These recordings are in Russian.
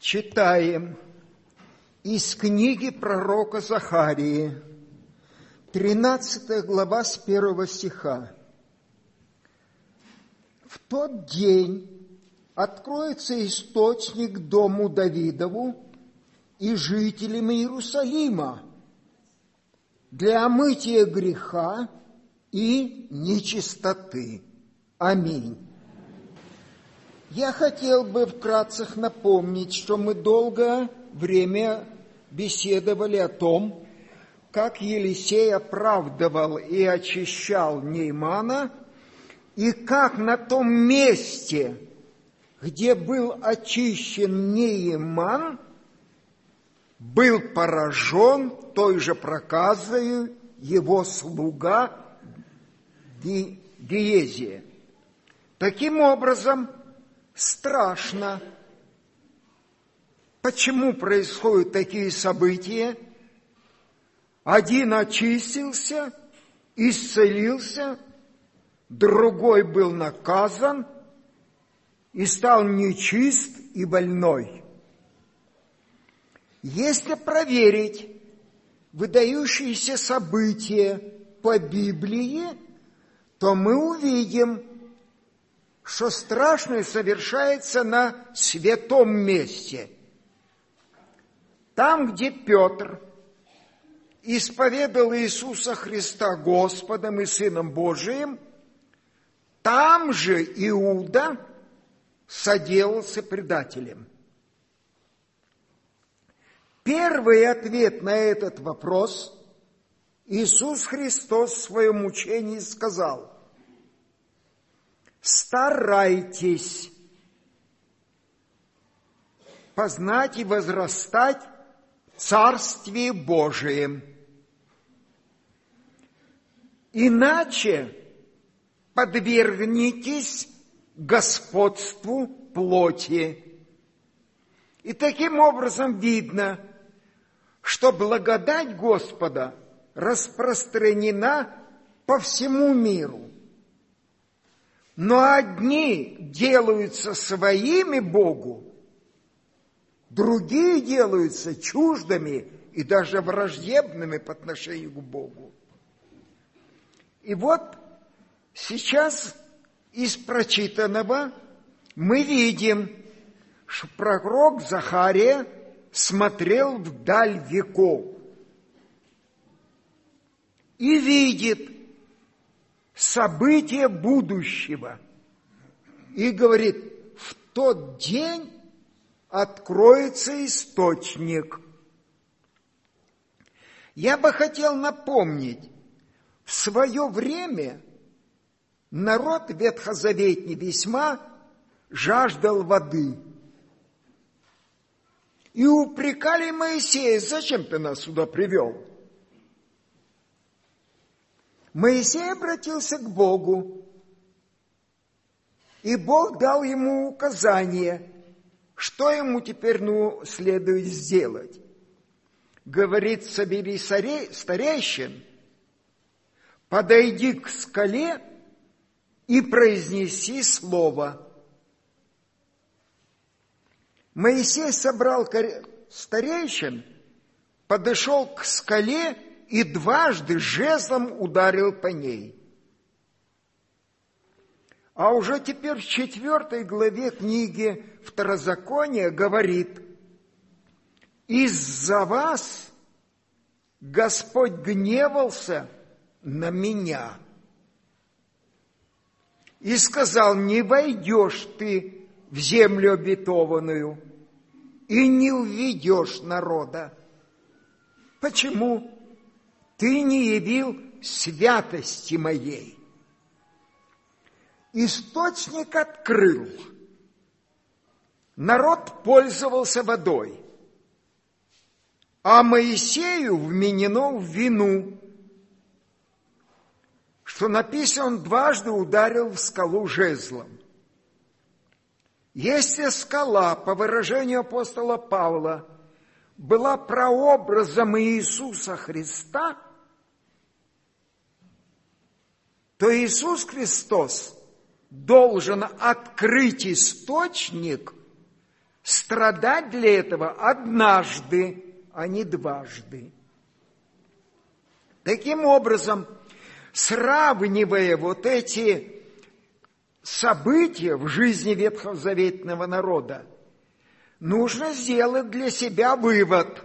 Читаем из книги пророка Захарии, 13 глава с 1 стиха. «В тот день откроется источник дому Давидову и жителям Иерусалима для омытия греха и нечистоты. Аминь». Я хотел бы вкратце напомнить, что мы долгое время беседовали о том, как Елисей оправдывал и очищал Неймана, и как на том месте, где был очищен Нейман, был поражен той же проказою его слуга Гиезия. Таким образом, страшно. Почему происходят такие события? Один очистился, исцелился, другой был наказан и стал нечист и больной. Если проверить выдающиеся события по Библии, то мы увидим, что страшное совершается на святом месте. Там, где Петр исповедал Иисуса Христа Господом и Сыном Божиим, там же Иуда соделался предателем. Первый ответ на этот вопрос Иисус Христос в своем учении сказал: «Старайтесь познать и возрастать в Царстве Божием, иначе подвергнетесь господству плоти». И таким образом видно, что благодать Господа распространена по всему миру. Но одни делаются своими Богу, другие делаются чуждыми и даже враждебными по отношению к Богу. И вот сейчас из прочитанного мы видим, что пророк Захария смотрел вдаль веков и видит события будущего и говорит: в тот день откроется источник. Я бы хотел напомнить, в свое время народ ветхозаветний весьма жаждал воды. И упрекали Моисея: зачем ты нас сюда привел? Моисей обратился к Богу, и Бог дал ему указание, что ему теперь следует сделать. Говорит: собери старейшин, подойди к скале и произнеси слово. Моисей собрал старейшин, подошел к скале и дважды жезлом ударил по ней. А уже теперь в 4 главе книги Второзакония говорит: «Из-за вас Господь гневался на меня и сказал: не войдешь ты в землю обетованную и не уведешь народа. Почему? Ты не явил святости моей». Источник открыл. Народ пользовался водой, а Моисею вменено в вину, что написано: он дважды ударил в скалу жезлом. Если скала, по выражению апостола Павла, была прообразом Иисуса Христа, то Иисус Христос должен открыть источник, страдать для этого однажды, а не дважды. Таким образом, сравнивая вот эти события в жизни ветхозаветного народа, нужно сделать для себя вывод,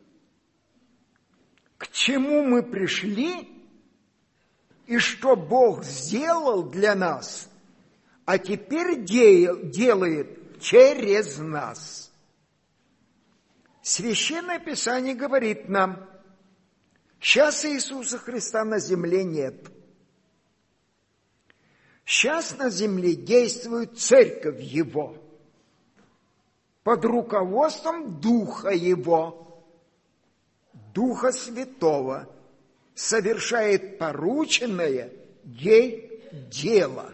к чему мы пришли и что Бог сделал для нас, а теперь делает через нас. Священное Писание говорит нам, сейчас Иисуса Христа на земле нет. Сейчас на земле действует Церковь Его под руководством Духа Его, Духа Святого, совершает порученное ей дело.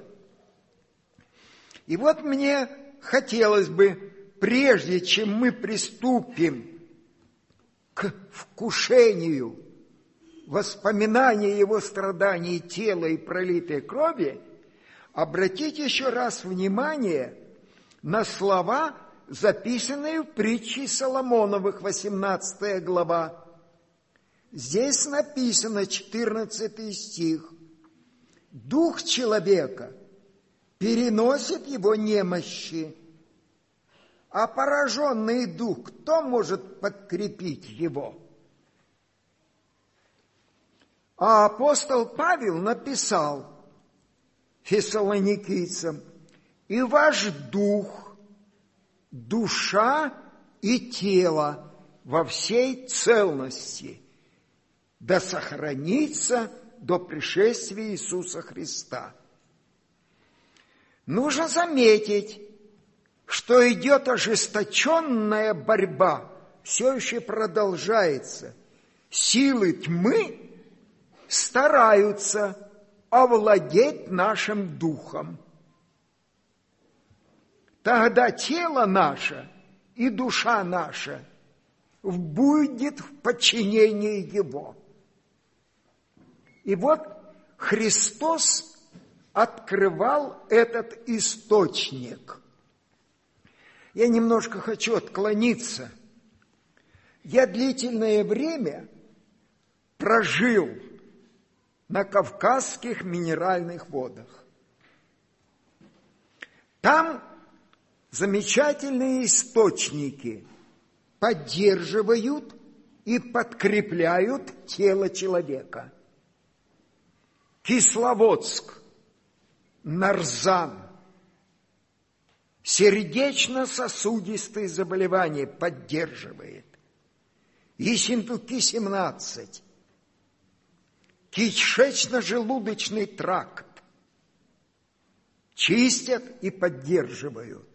И вот мне хотелось бы, прежде чем мы приступим к вкушению воспоминания Его страданий тела и пролитой крови, обратить еще раз внимание на слова, записанные в притче Соломоновых, 18 глава. Здесь написано, 14 стих. «Дух человека переносит его немощи, а пораженный дух, кто может подкрепить его?» А апостол Павел написал фессалоникийцам: «И ваш дух, душа и тело во всей целости да сохранится до пришествия Иисуса Христа». Нужно заметить, что идет ожесточенная борьба, все еще продолжается. Силы тьмы стараются овладеть нашим духом. Тогда тело наше и душа наша будет в подчинении Его. И вот Христос открывал этот источник. Я немножко хочу отклониться. Я длительное время прожил на Кавказских минеральных водах. Там замечательные источники поддерживают и подкрепляют тело человека. Кисловодск, Нарзан, сердечно-сосудистые заболевания поддерживает. Ессентуки-17, кишечно-желудочный тракт чистят и поддерживают.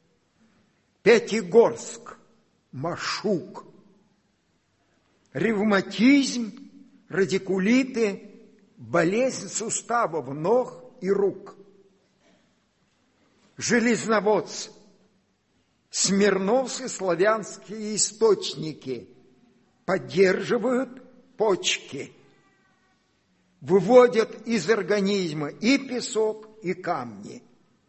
Пятигорск, Машук, ревматизм, радикулиты, болезнь суставов ног и рук. Железноводск, Смирновские славянские источники поддерживают почки, выводят из организма и песок, и камни.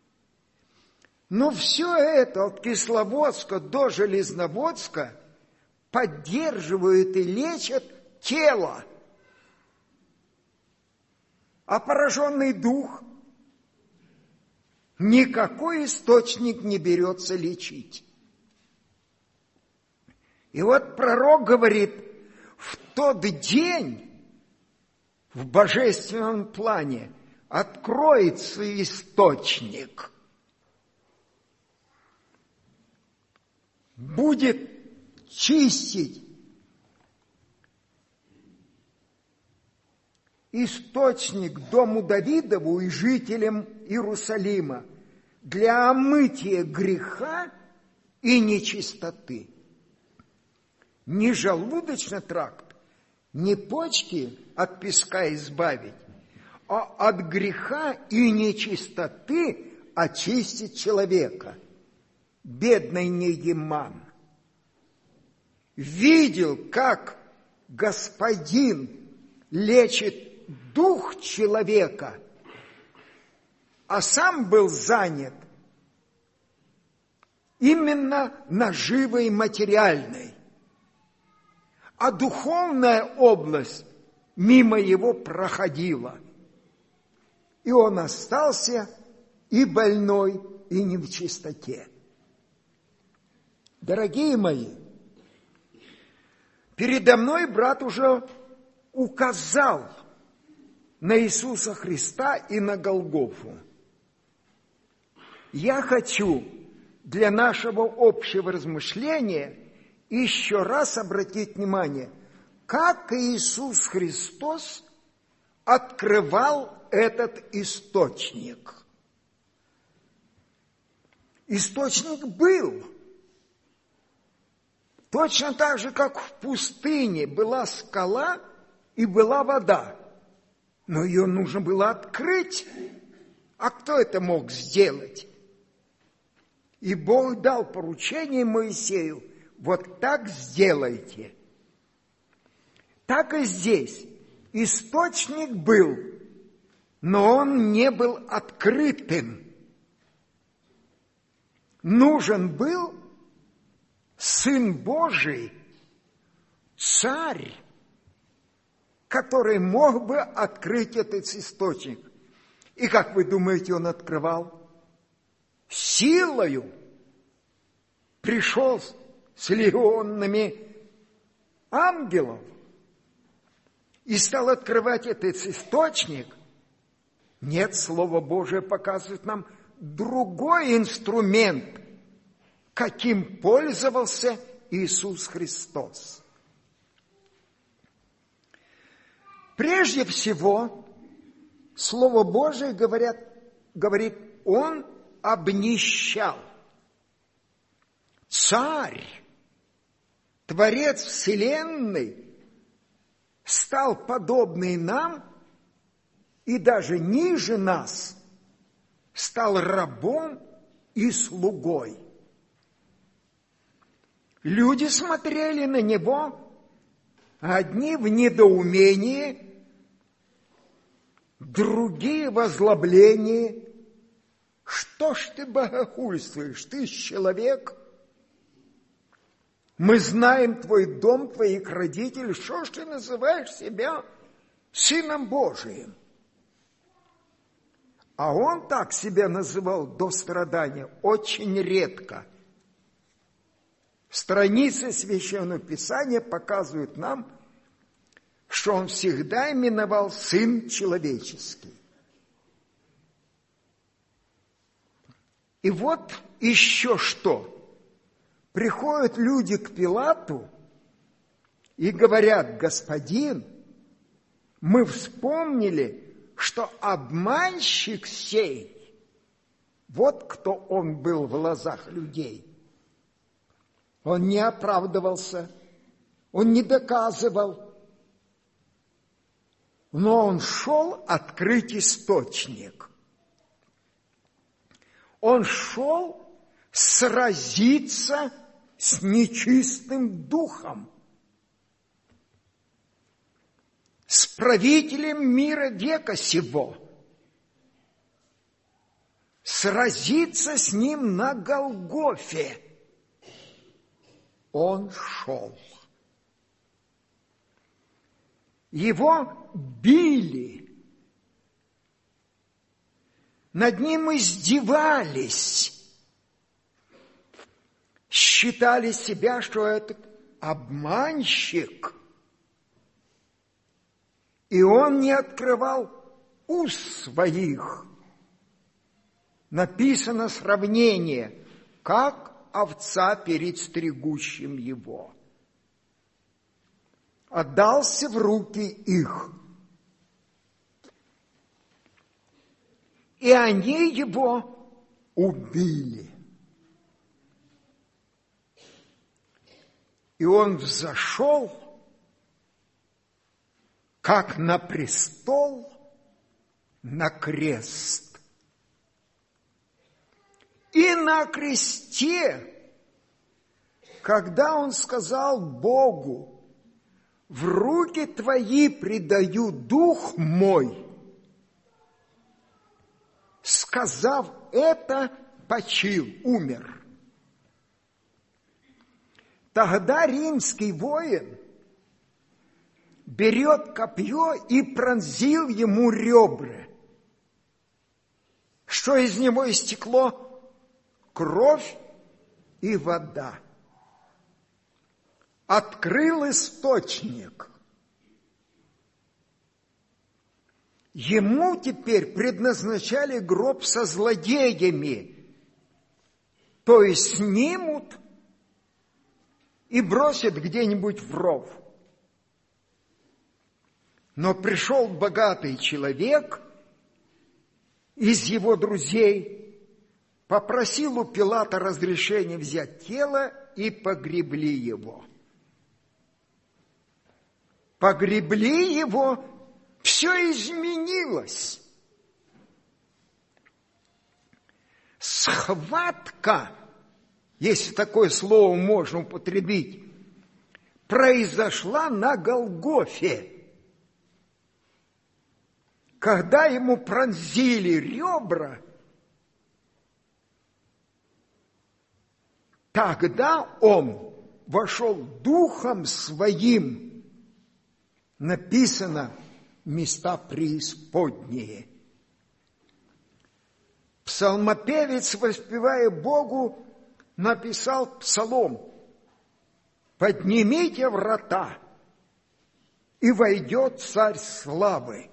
Но все это от Кисловодска до Железноводска поддерживают и лечат тело. А пораженный дух никакой источник не берется лечить. И вот пророк говорит, в тот день в божественном плане откроется источник. Будет чистить источник дому Давидову и жителям Иерусалима для омытия греха и нечистоты. Не желудочный тракт, не почки от песка избавить, а от греха и нечистоты очистить человека. Бедный Нейман видел, как Господин лечит дух человека, а сам был занят именно наживой материальной, а духовная область мимо его проходила. И он остался и больной, и не в чистоте. Дорогие мои, передо мной брат уже указал на Иисуса Христа и на Голгофу. Я хочу для нашего общего размышления еще раз обратить внимание, как Иисус Христос открывал этот источник. Источник был. Точно так же, как в пустыне была скала и была вода. Но ее нужно было открыть. А кто это мог сделать? И Бог дал поручение Моисею: вот так сделайте. Так и здесь. Источник был, но он не был открытым. Нужен был Сын Божий, Царь, который мог бы открыть этот источник. И как вы думаете, он открывал? Силою. Пришел с легионами ангелов и стал открывать этот источник. Нет, Слово Божие показывает нам другой инструмент, каким пользовался Иисус Христос. Прежде всего, Слово Божие говорит, Он обнищал. Царь, Творец Вселенной, стал подобный нам и даже ниже нас, стал рабом и слугой. Люди смотрели на него, одни в недоумении, другие в озлоблении. Что ж ты богохульствуешь? Ты ж человек. Мы знаем твой дом, твоих родителей. Что ж ты называешь себя Сыном Божиим? А он так себя называл до страдания очень редко. Страницы Священного Писания показывают нам, что он всегда именовал Сын Человеческий. И вот еще что. Приходят люди к Пилату и говорят: господин, мы вспомнили, что обманщик сей, вот кто он был в глазах людей. Он не оправдывался, он не доказывал, но он шел открыть источник. Он шел сразиться с нечистым духом, с правителем мира века сего, сразиться с ним на Голгофе. Он шел. Его били, над ним издевались, считали себя, что это обманщик. И он не открывал уст своих. Написано сравнение, как овца перед стригущим его. Отдался в руки их. И они его убили. И он взошел, как на престол, на крест. И на кресте, когда он сказал Богу: в руки твои предаю дух мой, сказав это, почил, умер. Тогда римский воин берет копье и пронзил ему ребра. Что из него истекло? Кровь и вода. Открыл источник. Ему теперь предназначали гроб со злодеями, то есть снимут и бросят где-нибудь в ров. Но пришел богатый человек из его друзей, попросил у Пилата разрешения взять тело и погребли его. Погребли его, все изменилось. Схватка, если такое слово можно употребить, произошла на Голгофе. Когда ему пронзили ребра, тогда он вошел духом своим, написано, места преисподние. Псалмопевец, воспевая Богу, написал псалом: «Поднимите врата, и войдет Царь славы».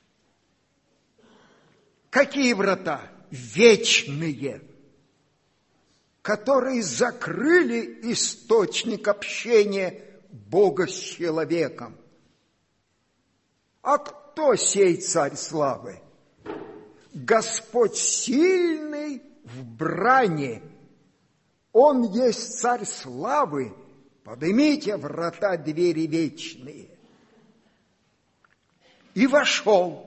Какие врата? Вечные, которые закрыли источник общения Бога с человеком. А кто сей Царь славы? Господь сильный в брани. Он есть Царь славы. Поднимите врата, двери вечные. И вошел.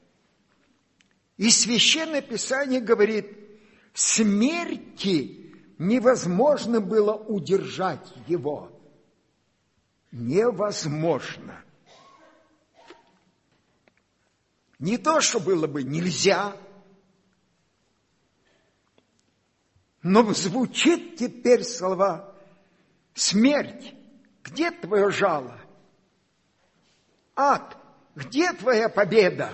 И Священное Писание говорит, смерти невозможно было удержать его. Невозможно. Не то, что было бы нельзя, но звучит теперь слова: смерть, где твое жало? Ад, где твоя победа?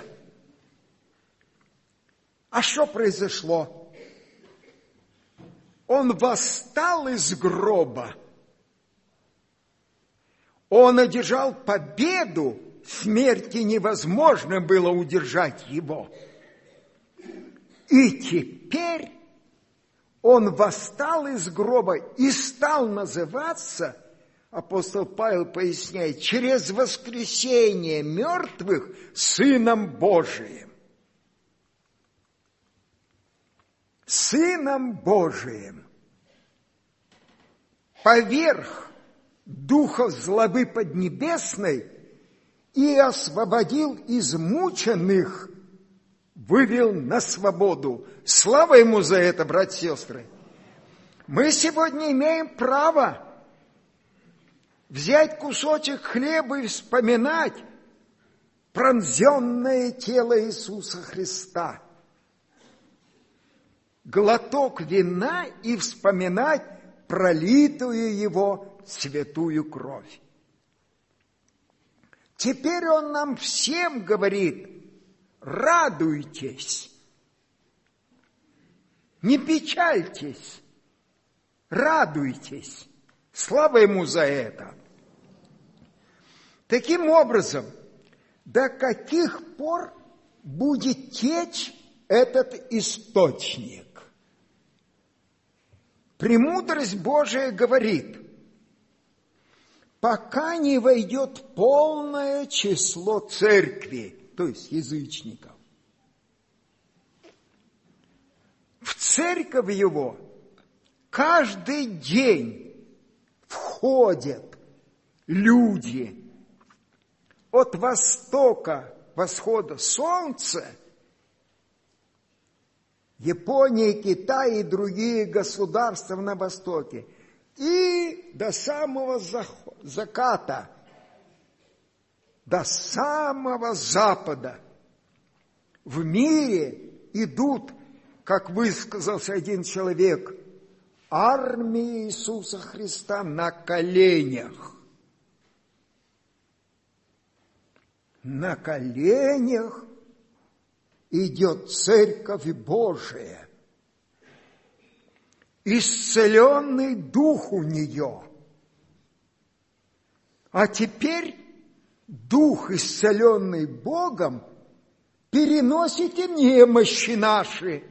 А что произошло? Он восстал из гроба. Он одержал победу. Смерти невозможно было удержать его. И теперь он восстал из гроба и стал называться, апостол Павел поясняет, через воскресение мертвых Сыном Божиим. Сыном Божиим. Поверх духов злобы поднебесной и освободил измученных, вывел на свободу. Слава Ему за это, братья и сестры! Мы сегодня имеем право взять кусочек хлеба и вспоминать пронзенное тело Иисуса Христа, глоток вина и вспоминать пролитую Его святую кровь. Теперь Он нам всем говорит: радуйтесь, не печальтесь, радуйтесь. Слава Ему за это. Таким образом, до каких пор будет течь этот источник? Премудрость Божия говорит: пока не войдет полное число церкви, то есть язычников. В церковь Его каждый день входят люди от востока, восхода солнца, Япония, Китай и другие государства на востоке, и до самого заката, до самого запада. В мире идут, как высказался один человек, армия Иисуса Христа на коленях. На коленях идет Церковь Божия. Исцеленный дух у нее. А теперь дух, исцеленный Богом, переносит и немощи наши.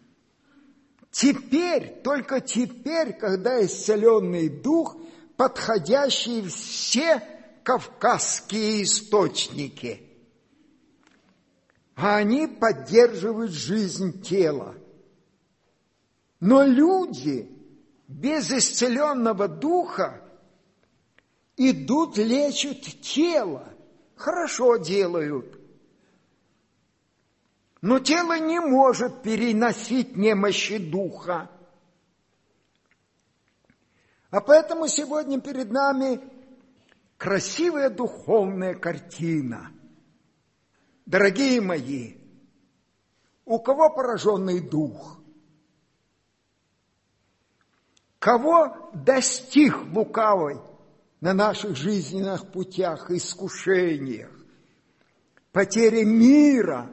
Теперь, только теперь, когда исцеленный дух, подходящий все кавказские источники, а они поддерживают жизнь тела. Но люди без исцеленного духа идут, лечат тело, хорошо делают. Но тело не может переносить немощи духа. А поэтому сегодня перед нами красивая духовная картина. Дорогие мои, у кого пораженный дух? Кого достиг лукавый на наших жизненных путях, искушениях, потере мира?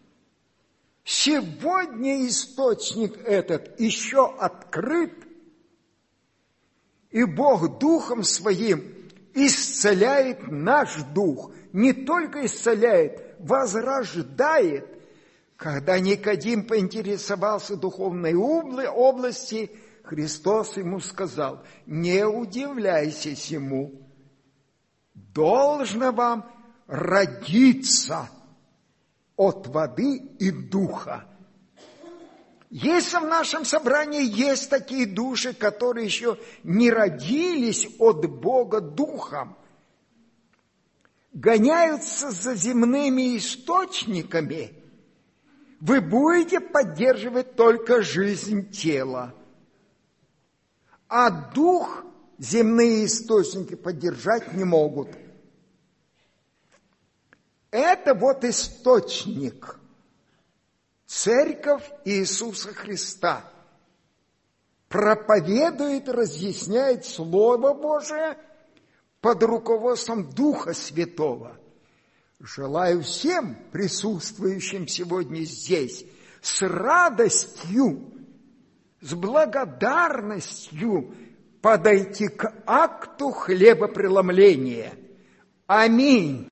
Сегодня источник этот еще открыт, и Бог Духом Своим исцеляет наш дух. Не только исцеляет, возрождает. Когда Никодим поинтересовался духовной области, Христос ему сказал: не удивляйся сему, должно вам родиться от воды и духа. Если в нашем собрании есть такие души, которые еще не родились от Бога духом, гоняются за земными источниками, вы будете поддерживать только жизнь тела. А дух земные источники поддержать не могут. Это вот источник. Церковь Иисуса Христа проповедует, разъясняет Слово Божие под руководством Духа Святого. Желаю всем присутствующим сегодня здесь с радостью, с благодарностью подойти к акту хлебопреломления. Аминь.